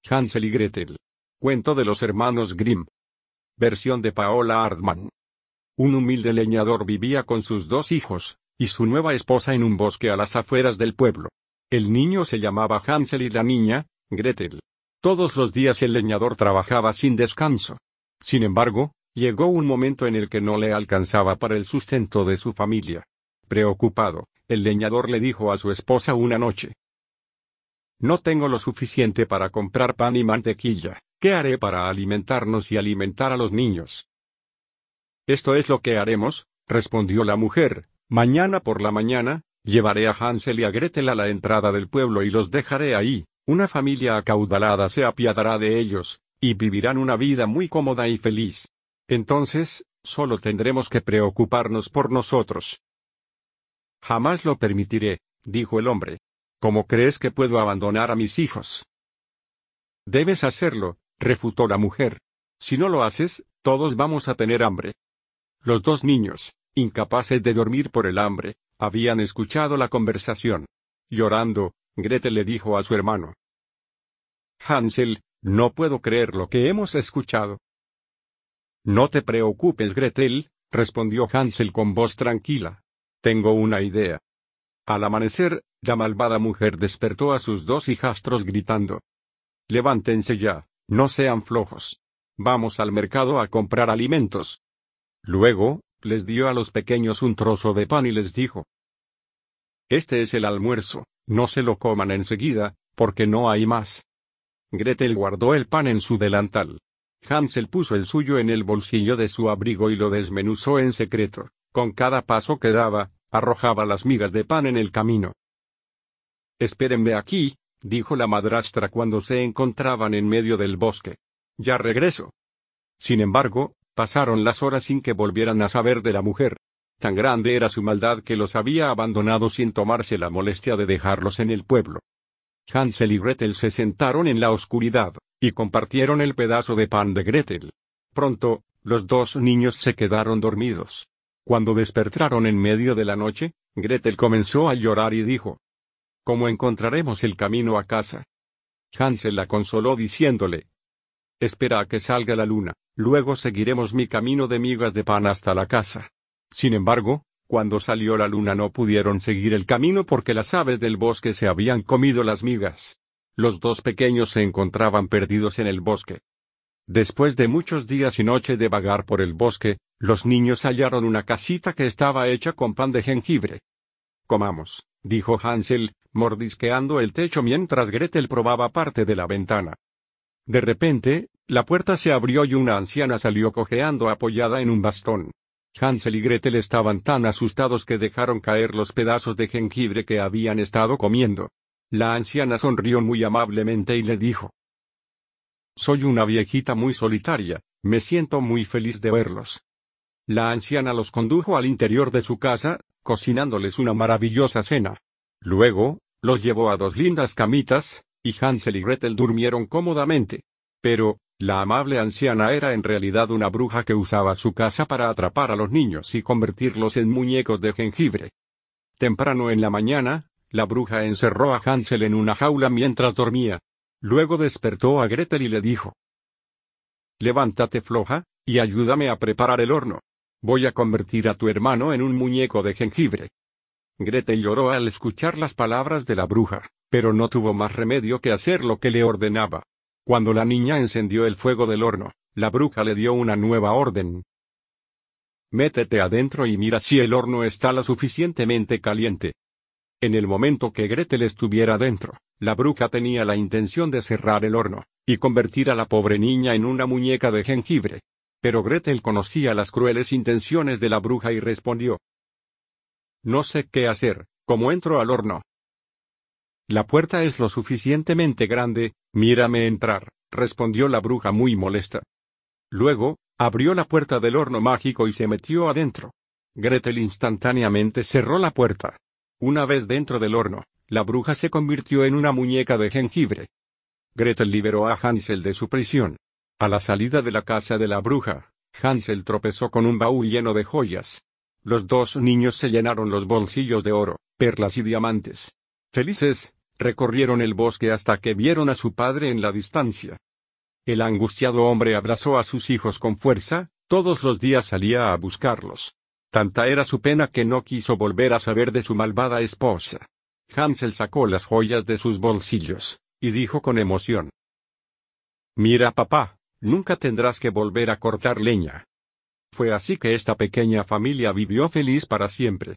Hansel y Gretel. Cuento de los hermanos Grimm. Versión de Paola Hartmann. Un humilde leñador vivía con sus 2 hijos, y su nueva esposa en un bosque a las afueras del pueblo. El niño se llamaba Hansel y la niña, Gretel. Todos los días el leñador trabajaba sin descanso. Sin embargo, llegó un momento en el que no le alcanzaba para el sustento de su familia. Preocupado, el leñador le dijo a su esposa una noche: «No tengo lo suficiente para comprar pan y mantequilla. ¿Qué haré para alimentarnos y alimentar a los niños?» «Esto es lo que haremos», respondió la mujer. «Mañana por la mañana, llevaré a Hansel y a Gretel a la entrada del pueblo y los dejaré ahí. Una familia acaudalada se apiadará de ellos, y vivirán una vida muy cómoda y feliz. Entonces, solo tendremos que preocuparnos por nosotros». «Jamás lo permitiré», dijo el hombre. «¿Cómo crees que puedo abandonar a mis hijos?» «Debes hacerlo», refutó la mujer. «Si no lo haces, todos vamos a tener hambre». Los 2 niños, incapaces de dormir por el hambre, habían escuchado la conversación. Llorando, Gretel le dijo a su hermano: «Hansel, no puedo creer lo que hemos escuchado». «No te preocupes, Gretel», respondió Hansel con voz tranquila. «Tengo una idea». Al amanecer, la malvada mujer despertó a sus 2 hijastros gritando: «Levántense ya, no sean flojos. Vamos al mercado a comprar alimentos». Luego, les dio a los pequeños un trozo de pan y les dijo: «Este es el almuerzo, no se lo coman enseguida, porque no hay más». Gretel guardó el pan en su delantal. Hansel puso el suyo en el bolsillo de su abrigo y lo desmenuzó en secreto. Con cada paso que daba, arrojaba las migas de pan en el camino. «Espérenme aquí», dijo la madrastra cuando se encontraban en medio del bosque. «Ya regreso». Sin embargo, pasaron las horas sin que volvieran a saber de la mujer. Tan grande era su maldad que los había abandonado sin tomarse la molestia de dejarlos en el pueblo. Hansel y Gretel se sentaron en la oscuridad, y compartieron el pedazo de pan de Gretel. Pronto, los 2 niños se quedaron dormidos. Cuando despertaron en medio de la noche, Gretel comenzó a llorar y dijo: «¿Cómo encontraremos el camino a casa?» Hansel la consoló diciéndole: «Espera a que salga la luna, luego seguiremos mi camino de migas de pan hasta la casa». Sin embargo, cuando salió la luna no pudieron seguir el camino porque las aves del bosque se habían comido las migas. Los 2 pequeños se encontraban perdidos en el bosque. Después de muchos días y noche de vagar por el bosque, los niños hallaron una casita que estaba hecha con pan de jengibre. «Comamos», dijo Hansel, mordisqueando el techo mientras Gretel probaba parte de la ventana. De repente, la puerta se abrió y una anciana salió cojeando apoyada en un bastón. Hansel y Gretel estaban tan asustados que dejaron caer los pedazos de jengibre que habían estado comiendo. La anciana sonrió muy amablemente y le dijo: «Soy una viejita muy solitaria, me siento muy feliz de verlos». La anciana los condujo al interior de su casa, cocinándoles una maravillosa cena. Luego, los llevó a 2 lindas camitas, y Hansel y Gretel durmieron cómodamente. Pero, la amable anciana era en realidad una bruja que usaba su casa para atrapar a los niños y convertirlos en muñecos de jengibre. Temprano en la mañana, la bruja encerró a Hansel en una jaula mientras dormía. Luego despertó a Gretel y le dijo: «Levántate, floja, y ayúdame a preparar el horno. Voy a convertir a tu hermano en un muñeco de jengibre». Gretel lloró al escuchar las palabras de la bruja, pero no tuvo más remedio que hacer lo que le ordenaba. Cuando la niña encendió el fuego del horno, la bruja le dio una nueva orden: «Métete adentro y mira si el horno está lo suficientemente caliente». En el momento que Gretel estuviera dentro, la bruja tenía la intención de cerrar el horno, y convertir a la pobre niña en una muñeca de jengibre. Pero Gretel conocía las crueles intenciones de la bruja y respondió: «No sé qué hacer, ¿cómo entro al horno?» «La puerta es lo suficientemente grande, mírame entrar», respondió la bruja muy molesta. Luego, abrió la puerta del horno mágico y se metió adentro. Gretel instantáneamente cerró la puerta. Una vez dentro del horno, la bruja se convirtió en una muñeca de jengibre. Gretel liberó a Hansel de su prisión. A la salida de la casa de la bruja, Hansel tropezó con un baúl lleno de joyas. Los 2 niños se llenaron los bolsillos de oro, perlas y diamantes. Felices, Recorrieron el bosque hasta que vieron a su padre en la distancia. El angustiado hombre abrazó a sus hijos con fuerza, todos los días salía a buscarlos. Tanta era su pena que no quiso volver a saber de su malvada esposa. Hansel sacó las joyas de sus bolsillos, y dijo con emoción: «Mira, papá, nunca tendrás que volver a cortar leña». Fue así que esta pequeña familia vivió feliz para siempre.